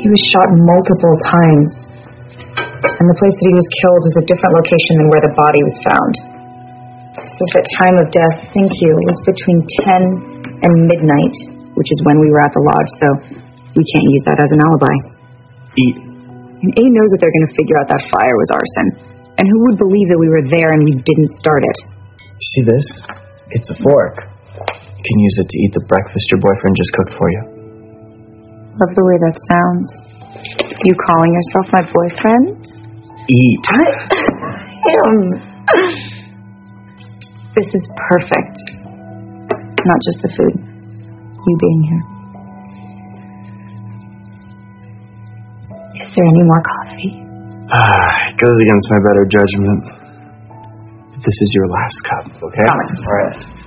He was shot multiple times. And the place that he was killed was a different location than where the body was found. It says that time of death, thank you, was between 10 and midnight, which is when we were at the lodge, so we can't use that as an alibi. Eat. And A knows that they're going to figure out that fire was arson. And who would believe that we were there and we didn't start it? You see this? It's a fork. You can use it to eat the breakfast your boyfriend just cooked for you. Love the way that sounds. You calling yourself my boyfriend? Eat. This is perfect. Not just the food. You being here. Is there any more coffee? It goes against my better judgment. This is your last cup, okay? Promise. All right.